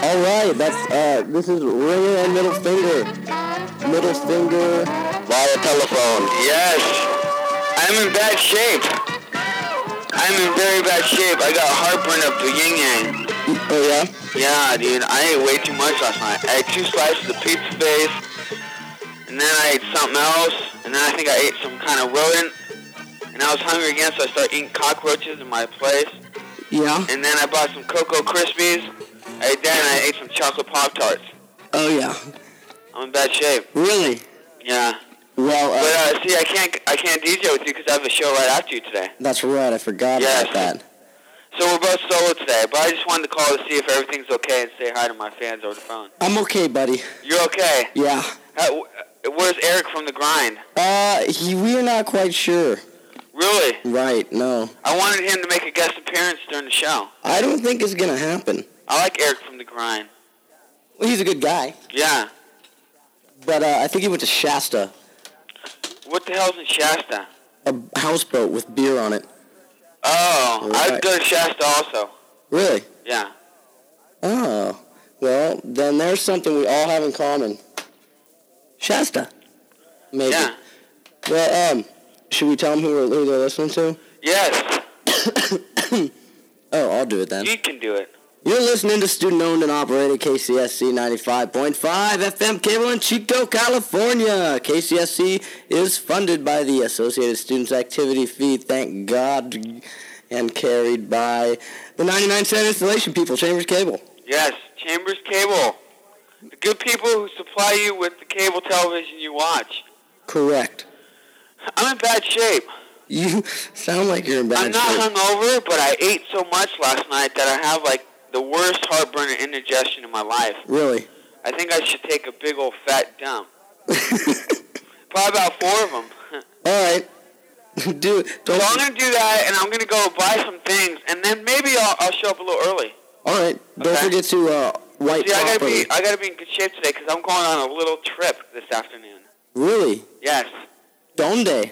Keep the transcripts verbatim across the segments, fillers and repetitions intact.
All right, that's uh, this is Ringer and Middle Finger. Middle Finger via telephone. Yes, I'm in bad shape. I'm in very bad shape. I got heartburn up to yin yang. Oh yeah? Yeah, dude. I ate way too much last night. I ate two slices of pizza face, and then I ate something else, and then I think I ate some kind of rodent, and I was hungry again, so I started eating cockroaches in my place. Yeah. And then I bought some Cocoa Krispies. I ate that, and I ate some chocolate Pop-Tarts. Oh yeah. I'm in bad shape. Really? Yeah. Well, uh, but uh, see, I can't, I can't D J with you because I have a show right after you today. That's right. I forgot yes. about that. So we're both solo today, but I just wanted to call to see if everything's okay and say hi to my fans over the phone. I'm okay, buddy. You're okay? Yeah. How, where's Eric from The Grind? Uh, he, we're not quite sure. Really? Right, no. I wanted him to make a guest appearance during the show. I don't think it's going to happen. I like Eric from The Grind. Well, he's a good guy. Yeah. But uh, I think he went to Shasta. What the hell's in Shasta? A houseboat with beer on it. Oh, right. I'd go to Shasta also. Really? Yeah. Oh. Well, then there's something we all have in common. Shasta. Maybe. Yeah. Well, um, should we tell them who, we're, who they're listening to? Yes. Oh, I'll do it then. You can do it. You're listening to student-owned and operated K C S C ninety-five point five F M cable in Chico, California. K C S C is funded by the Associated Students Activity Fee, thank God, and carried by the ninety-nine cent installation people, Chambers Cable. Yes, Chambers Cable. The good people who supply you with the cable television you watch. Correct. I'm in bad shape. You sound like you're in bad I'm shape. not hungover, but I ate so much last night that I have, like, the worst heartburn and indigestion in my life. Really? I think I should take a big old fat dump. Probably about four of them. All right. Do it. So I'm going to do that, and I'm going to go buy some things, and then maybe I'll, I'll show up a little early. All right. Don't okay. forget to uh, wipe See, I gotta properly. be, I got to be in good shape today because I'm going on a little trip this afternoon. Really? Yes. Donde?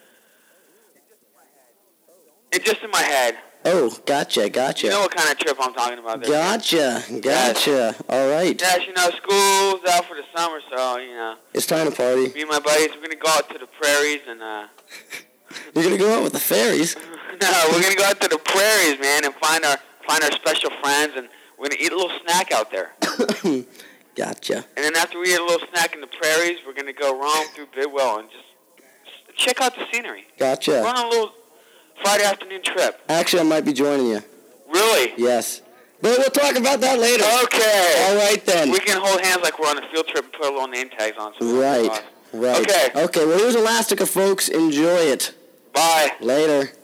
It's just in my head. Oh, gotcha, gotcha. You know what kind of trip I'm talking about there. Gotcha, gotcha. Yes. All right. Yes, you know, school's out for the summer, so, you know. It's time to party. Me and my buddies, we're going to go out to the prairies and, uh... You're going to go out with the fairies? No, we're going to go out to the prairies, man, and find our find our special friends, and we're going to eat a little snack out there. Gotcha. And then after we eat a little snack in the prairies, we're going to go roam through Bidwell and just check out the scenery. Gotcha. We're on a little Friday afternoon trip. Actually, I might be joining you. Really? Yes. But we'll talk about that later. Okay. All right, then. We can hold hands like we're on a field trip and put our little name tags on. So right. Right. Okay. Okay, well, here's Elastica, folks. Enjoy it. Bye. Later.